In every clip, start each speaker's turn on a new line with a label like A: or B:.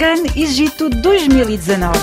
A: CAN Egito 2019.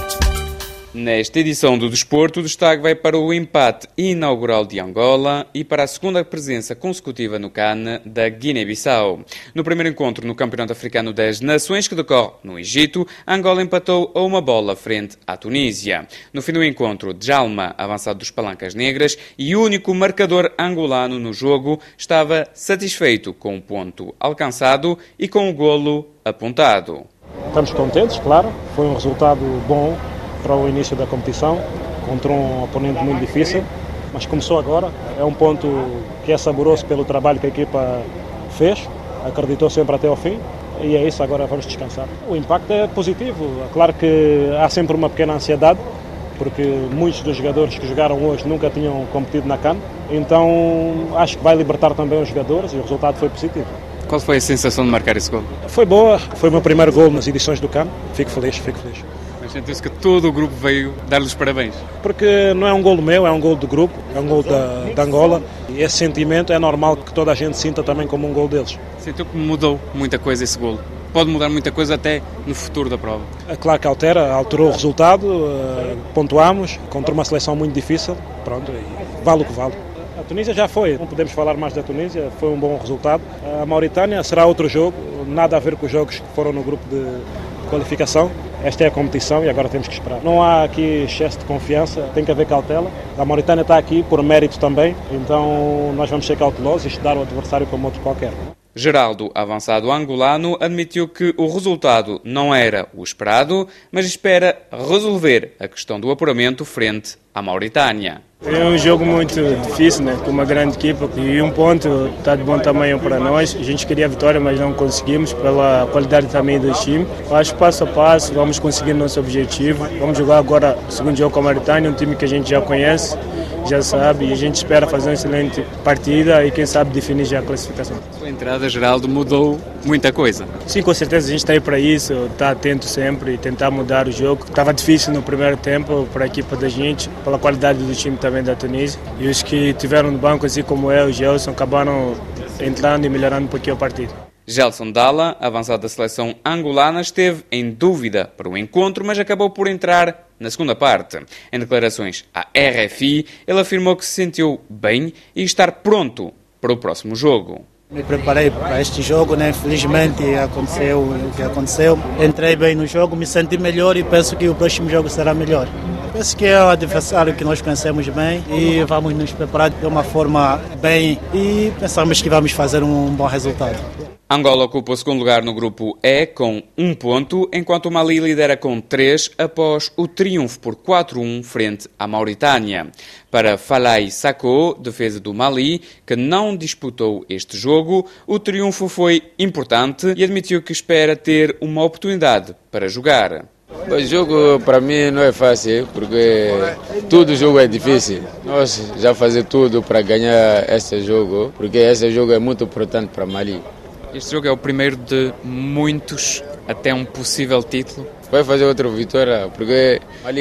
B: Nesta edição do Desporto, o destaque vai para o empate inaugural de Angola e para a segunda presença consecutiva no CAN da Guiné-Bissau. No primeiro encontro no Campeonato Africano das Nações, que decorre no Egito, Angola empatou a uma bola frente à Tunísia. No fim do encontro, Djalma, avançado dos Palancas Negras e único marcador angolano no jogo, estava satisfeito com o ponto alcançado e com o golo apontado.
C: Estamos contentes, claro. Foi um resultado bom para o início da competição, contra um oponente muito difícil, mas começou agora. É um ponto que é saboroso pelo trabalho que a equipa fez, acreditou sempre até ao fim, e é isso, agora vamos descansar. O impacto é positivo, é claro que há sempre uma pequena ansiedade, porque muitos dos jogadores que jogaram hoje nunca tinham competido na CAN, então acho que vai libertar também os jogadores e o resultado foi positivo.
B: Qual foi a sensação de marcar esse gol?
C: Foi boa, foi o meu primeiro gol nas edições do CAN, fico feliz.
B: Mas sentiu-se que todo o grupo veio dar-lhes parabéns?
C: Porque não é um gol meu, é um gol do grupo, é um gol da Angola, e esse sentimento é normal que toda a gente sinta também como um gol deles.
B: Sentiu que mudou muita coisa esse gol? Pode mudar muita coisa até no futuro da prova?
C: É claro que alterou o resultado, pontuamos contra uma seleção muito difícil, pronto, e vale o que vale. A Tunísia já foi, não podemos falar mais da Tunísia, foi um bom resultado. A Mauritânia será outro jogo, nada a ver com os jogos que foram no grupo de qualificação. Esta é a competição e agora temos que esperar. Não há aqui excesso de confiança, tem que haver cautela. A Mauritânia está aqui por mérito também, então nós vamos ser cautelosos e estudar o adversário como outro qualquer.
B: Geraldo, avançado angolano, admitiu que o resultado não era o esperado, mas espera resolver a questão do apuramento frente à Mauritânia.
D: É um jogo muito difícil, né? Com uma grande equipa e um ponto está de bom tamanho para nós. A gente queria a vitória, mas não conseguimos pela qualidade também do time. Acho que passo a passo vamos conseguir nosso objetivo. Vamos jogar agora o segundo jogo com a Mauritânia, um time que a gente já conhece, já sabe, e a gente espera fazer uma excelente partida e quem sabe definir já a classificação.
B: A sua entrada, Geraldo, mudou muita coisa.
D: Sim, com certeza a gente está aí para isso, está atento sempre e tentar mudar o jogo. Estava difícil no primeiro tempo para a equipa da gente, pela qualidade do time também da Tunísia. E os que tiveram no banco, assim como eu e o Gelson, acabaram entrando e melhorando um pouquinho a partida.
B: Gelson Dalla, avançado da seleção angolana, esteve em dúvida para o encontro, mas acabou por entrar na segunda parte. Em declarações à RFI, ele afirmou que se sentiu bem e estar pronto para o próximo jogo.
E: Me preparei para este jogo, né? Felizmente aconteceu o que aconteceu. Entrei bem no jogo, me senti melhor e penso que o próximo jogo será melhor. Penso que é um adversário que nós conhecemos bem e vamos nos preparar de uma forma bem e pensamos que vamos fazer um bom resultado.
B: Angola ocupa o segundo lugar no grupo E com 1 ponto, enquanto o Mali lidera com 3 após o triunfo por 4-1 frente à Mauritânia. Para Falai Sako, defesa do Mali, que não disputou este jogo, o triunfo foi importante e admitiu que espera ter uma oportunidade para jogar.
F: O jogo para mim não é fácil, porque todo jogo é difícil. Nós já fazemos tudo para ganhar este jogo, porque este jogo é muito importante para Mali.
B: Este jogo é o primeiro de muitos até um possível título.
F: Vai fazer outra vitória, porque Mali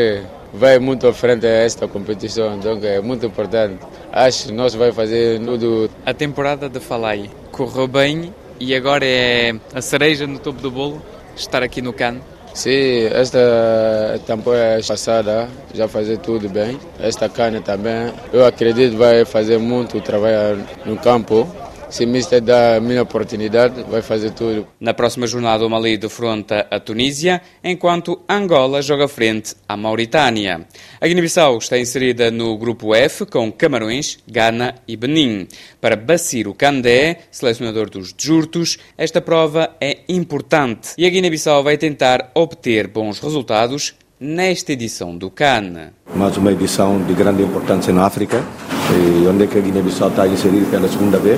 F: vai muito à frente a esta competição, então é muito importante. Acho que nós vamos fazer tudo.
B: A temporada de Falai correu bem e agora é a cereja no topo do bolo estar aqui no CAN.
F: Sim, esta temporada passada já fazer tudo bem. Esta CAN também, eu acredito que vai fazer muito trabalho no campo. Se o Mister dá a minha oportunidade, vai fazer tudo.
B: Na próxima jornada, o Mali defronta a Tunísia, enquanto Angola joga frente à Mauritânia. A Guiné-Bissau está inserida no grupo F, com Camarões, Gana e Benin. Para Bassirou Kandé, selecionador dos Djurtos, esta prova é importante e a Guiné-Bissau vai tentar obter bons resultados nesta edição do CAN.
G: Mais uma edição de grande importância na África, onde a Guiné-Bissau está inserida pela segunda vez.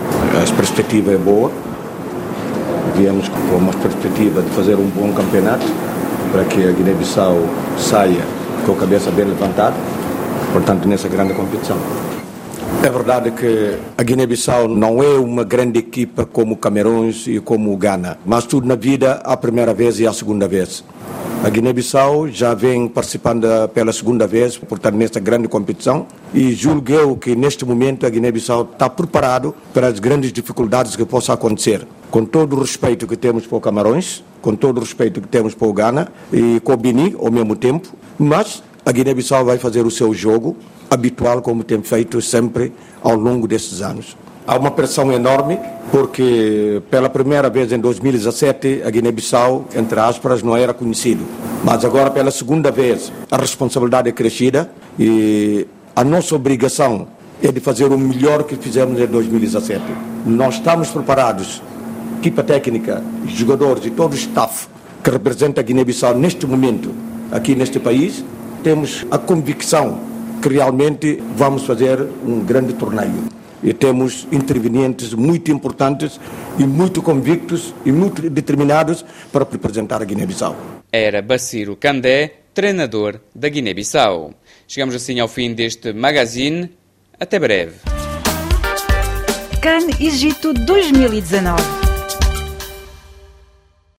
G: A perspectiva é boa, viemos com uma perspectiva de fazer um bom campeonato para que a Guiné-Bissau saia com a cabeça bem levantada, portanto, nessa grande competição. É verdade que a Guiné-Bissau não é uma grande equipa como o Camarões e como o Ghana, mas tudo na vida a primeira vez e a segunda vez. A Guiné-Bissau já vem participando pela segunda vez, portanto, nesta grande competição, e julgo eu que neste momento a Guiné-Bissau está preparado para as grandes dificuldades que possam acontecer. com todo o respeito que temos para o Camarões, com todo o respeito que temos para o Ghana e com o Benin ao mesmo tempo, mas a Guiné-Bissau vai fazer o seu jogo habitual como tem feito sempre ao longo destes anos. Há uma pressão enorme porque pela primeira vez em 2017 a Guiné-Bissau, entre aspas, não era conhecido. Mas agora pela segunda vez a responsabilidade é crescida e a nossa obrigação é de fazer o melhor que fizemos em 2017. Nós estamos preparados, equipa técnica, jogadores e todo o staff que representa a Guiné-Bissau neste momento aqui neste país, temos a convicção que realmente vamos fazer um grande torneio. E temos intervenientes muito importantes e muito convictos e muito determinados para representar a Guiné-Bissau.
B: Era Bassirou Kandé, treinador da Guiné-Bissau. Chegamos assim ao fim deste magazine. Até breve.
A: CAN Egito 2019.